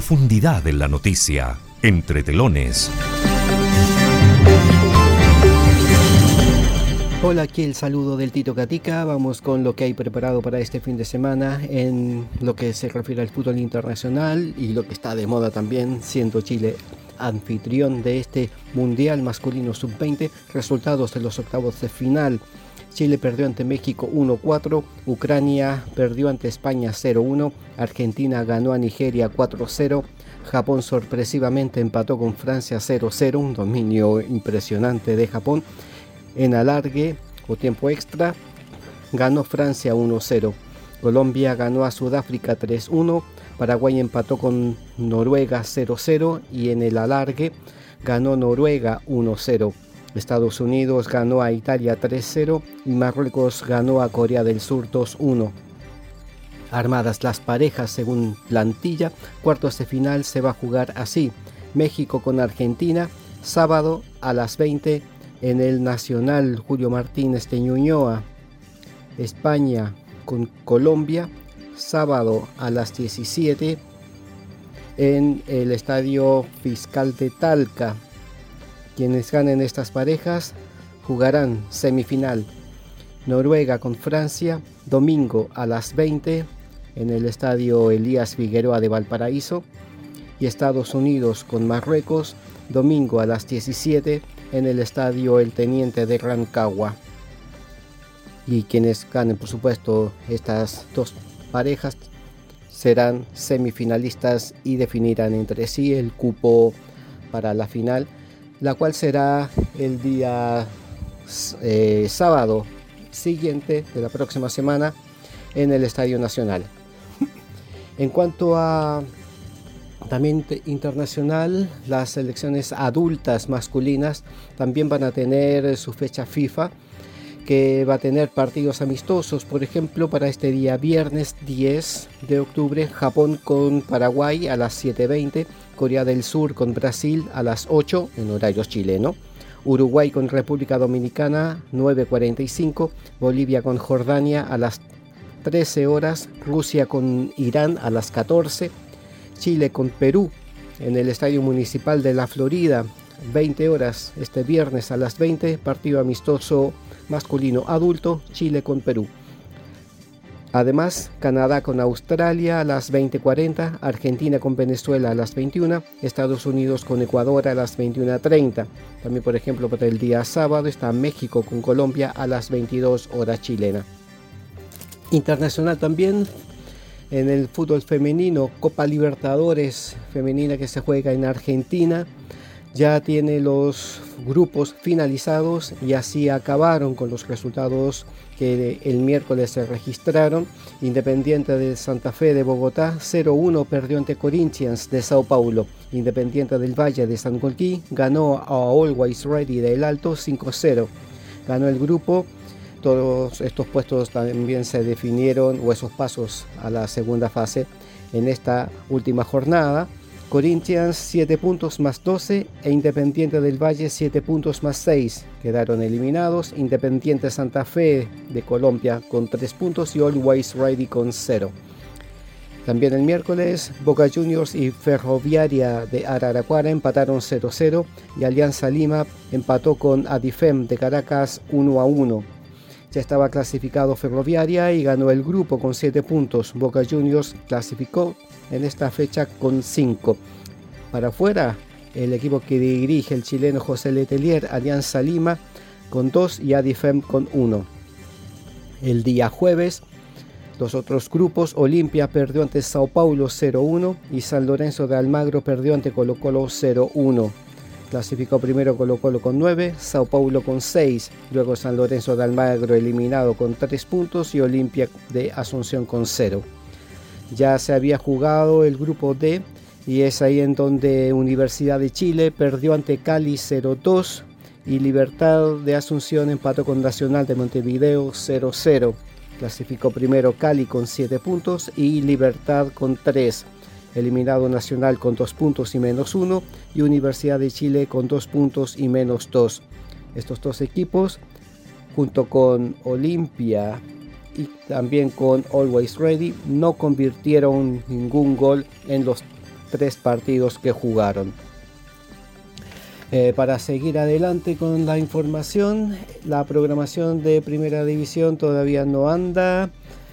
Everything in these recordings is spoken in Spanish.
profundidad en la noticia, Entre Telones. Hola, aquí el saludo del Tito Gatica. Vamos con lo que hay preparado para este fin de semana en lo que se refiere al fútbol internacional y lo que está de moda también, siendo Chile anfitrión de este Mundial Masculino Sub-20. Resultados de los octavos de final. Chile perdió ante México 1-4, Ucrania perdió ante España 0-1, Argentina ganó a Nigeria 4-0, Japón sorpresivamente empató con Francia 0-0, un dominio impresionante de Japón. En alargue o tiempo extra ganó Francia 1-0, Colombia ganó a Sudáfrica 3-1, Paraguay empató con Noruega 0-0 y en el alargue ganó Noruega 1-0. Estados Unidos ganó a Italia 3-0 y Marruecos ganó a Corea del Sur 2-1. Armadas las parejas según plantilla, cuartos de final se va a jugar así: México con Argentina, sábado a las 20 en el Nacional Julio Martínez de Ñuñoa. España con Colombia, sábado a las 17 en el Estadio Fiscal de Talca. Quienes ganen estas parejas jugarán semifinal. Noruega con Francia, domingo a las 20 en el Estadio Elías Figueroa de Valparaíso. Y Estados Unidos con Marruecos, domingo a las 17 en el Estadio El Teniente de Rancagua. Y quienes ganen, por supuesto, estas dos parejas serán semifinalistas y definirán entre sí el cupo para la final, la cual será el día sábado siguiente de la próxima semana en el Estadio Nacional. En cuanto a también internacional, las selecciones adultas masculinas también van a tener su fecha FIFA, que va a tener partidos amistosos. Por ejemplo, para este día viernes 10 de octubre, Japón con Paraguay a las 7:20, Corea del Sur con Brasil a las 8 en horario chileno, Uruguay con República Dominicana 9:45, Bolivia con Jordania a las 13 horas, Rusia con Irán a las 14, Chile con Perú en el Estadio Municipal de la Florida 20 horas este viernes a las 20, partido amistoso masculino adulto, Chile con Perú. Además, Canadá con Australia a las 20:40, Argentina con Venezuela a las 21, Estados Unidos con Ecuador a las 21:30. También, por ejemplo, para el día sábado está México con Colombia a las 22 horas chilena. Internacional también en el fútbol femenino, Copa Libertadores femenina que se juega en Argentina. Ya tiene los grupos finalizados y así acabaron con los resultados que el miércoles se registraron. Independiente de Santa Fe de Bogotá 0-1 perdió ante Corinthians de Sao Paulo. Independiente del Valle de San Colquí ganó a Always Ready de El Alto 5-0. Ganó el grupo. Todos estos puestos también se definieron, o esos pasos a la segunda fase en esta última jornada. Corinthians 7 puntos más 12 e Independiente del Valle 7 puntos más 6 quedaron eliminados. Independiente Santa Fe de Colombia con 3 puntos y Always Ready con 0. También el miércoles Boca Juniors y Ferroviaria de Araraquara empataron 0-0 y Alianza Lima empató con Adifem de Caracas 1-1. Ya estaba clasificado Ferroviaria y ganó el grupo con 7 puntos. Boca Juniors clasificó en esta fecha con 5. Para afuera, el equipo que dirige el chileno José Letelier, Alianza Lima con 2 y Adifem con 1. El día jueves, los otros grupos: Olimpia perdió ante Sao Paulo 0-1 y San Lorenzo de Almagro perdió ante Colo-Colo 0-1. Clasificó primero Colo-Colo con 9, Sao Paulo con 6, luego San Lorenzo de Almagro eliminado con 3 puntos y Olimpia de Asunción con 0. Ya se había jugado el grupo D y es ahí en donde Universidad de Chile perdió ante Cali 0-2 y Libertad de Asunción empató con Nacional de Montevideo 0-0. Clasificó primero Cali con 7 puntos y Libertad con 3. Eliminado Nacional con 2 puntos y menos 1 y Universidad de Chile con 2 puntos y menos 2. Estos dos equipos, junto con Olimpia y también con Always Ready, no convirtieron ningún gol en los 3 partidos que jugaron. Para seguir adelante con la información, la programación de Primera División todavía no anda.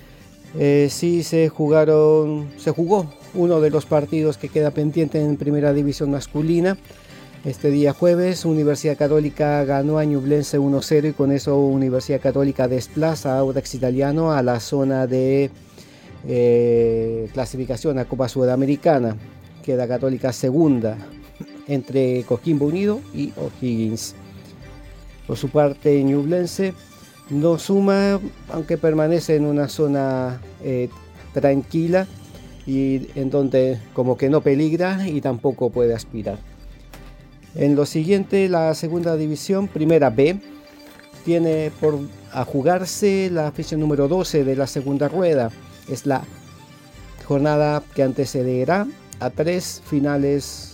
Sí se jugó uno de los partidos que queda pendiente en Primera División masculina. Este día jueves, Universidad Católica ganó a Ñublense 1-0 y con eso Universidad Católica desplaza a Audax Italiano a la zona de clasificación a Copa Sudamericana. Queda Católica segunda entre Coquimbo Unido y O'Higgins. Por su parte, Ñublense no suma, aunque permanece en una zona tranquila y en donde como que no peligra y tampoco puede aspirar. En lo siguiente, la segunda división, Primera B, tiene a jugarse la fecha número 12 de la segunda rueda. Es la jornada que antecederá a 3 finales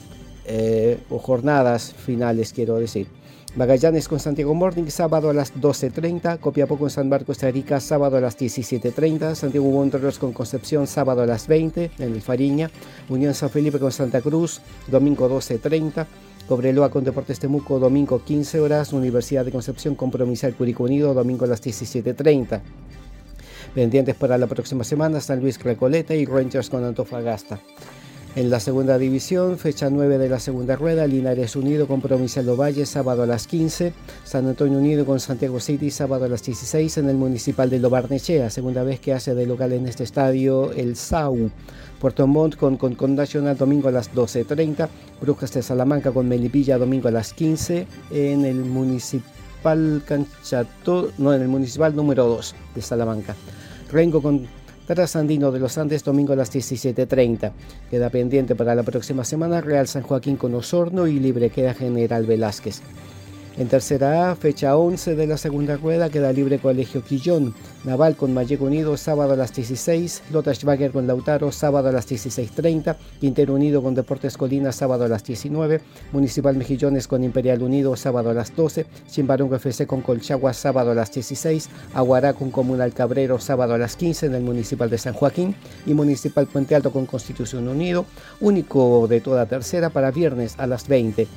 o jornadas finales, quiero decir. Magallanes con Santiago Morning, sábado a las 12:30. Copiapó con San Marcos de Arica, sábado a las 17:30. Santiago Wanderers con Concepción, sábado a las 20 en el Fariña. Unión San Felipe con Santa Cruz, domingo 12:30. Cobreloa con Deportes Temuco, domingo 15 horas. Universidad de Concepción con Provincial Curicó Unido, domingo a las 17:30. Pendientes para la próxima semana, San Luis Recoleta y Rangers con Antofagasta. En la segunda división, fecha 9 de la segunda rueda, Linares Unido con Provincial Ovalle, sábado a las 15. San Antonio Unido con Santiago City, sábado a las 16 en el Municipal de Lobarnechea, segunda vez que hace de local en este estadio el SAU. Puerto Montt con Nacional, domingo a las 12:30. Brujas de Salamanca con Melipilla, domingo a las 15 en el Municipal en el Municipal número 2 de Salamanca. Rengo con Trasandino de los Andes, domingo a las 17:30. Queda pendiente para la próxima semana Real San Joaquín con Osorno y libre queda General Velázquez. En tercera A, fecha 11 de la segunda rueda, queda libre Colegio Quillón. Naval con Malleco Unido, sábado a las 16. Lothar con Lautaro, sábado a las 16:30. Quintero Unido con Deportes Colina, sábado a las 19. Municipal Mejillones con Imperial Unido, sábado a las 12. Chimbarongo FC con Colchagua, sábado a las 16. Aguará con Comunal Cabrero, sábado a las 15 en el Municipal de San Joaquín. Y Municipal Puente Alto con Constitución Unido, único de toda tercera, para viernes a las 20.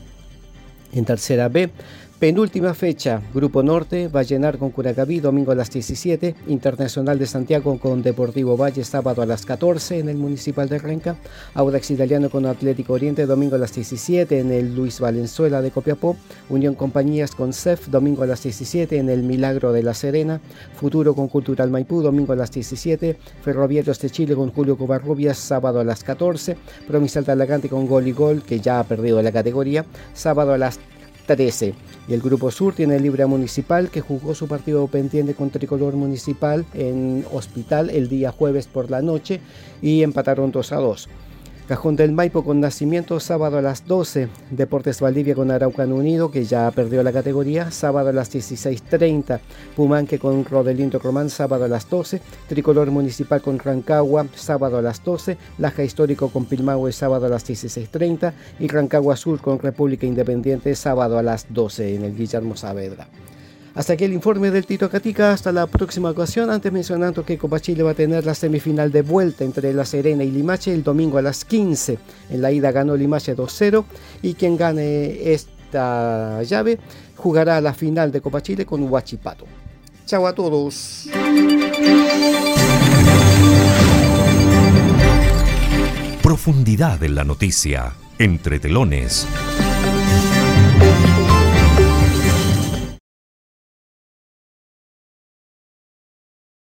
En tercera B, penúltima fecha, Grupo Norte, Vallenar con Curacaví, domingo a las 17, Internacional de Santiago con Deportivo Valle, sábado a las 14 en el Municipal de Renca, Audax Italiano con Atlético Oriente, domingo a las 17 en el Luis Valenzuela de Copiapó, Unión Compañías con CEF, domingo a las 17 en el Milagro de La Serena, Futuro con Cultural Maipú, domingo a las 17, Ferroviarios de Chile con Julio Covarrubias, sábado a las 14, Provincial Talagante con Gol y Gol, que ya ha perdido la categoría, sábado a las 13. Y el Grupo Sur tiene Libre Municipal, que jugó su partido pendiente con Tricolor Municipal en Hospital el día jueves por la noche y empataron 2-2. Cajón del Maipo con Nacimiento, sábado a las 12. Deportes Valdivia con Araucano Unido, que ya perdió la categoría, sábado a las 16:30. Pumanque con Rodelindo Román, sábado a las 12. Tricolor Municipal con Rancagua, sábado a las 12. Laja Histórico con Pilmahue, sábado a las 16:30. Y Rancagua Sur con República Independiente, sábado a las 12 en el Guillermo Saavedra. Hasta aquí el informe del Tito Gatica. Hasta la próxima ocasión. Antes mencionando que Copa Chile va a tener la semifinal de vuelta entre La Serena y Limache el domingo a las 15. En la ida ganó Limache 2-0 y quien gane esta llave jugará la final de Copa Chile con Huachipato. Chao a todos. Profundidad en la noticia, entre telones.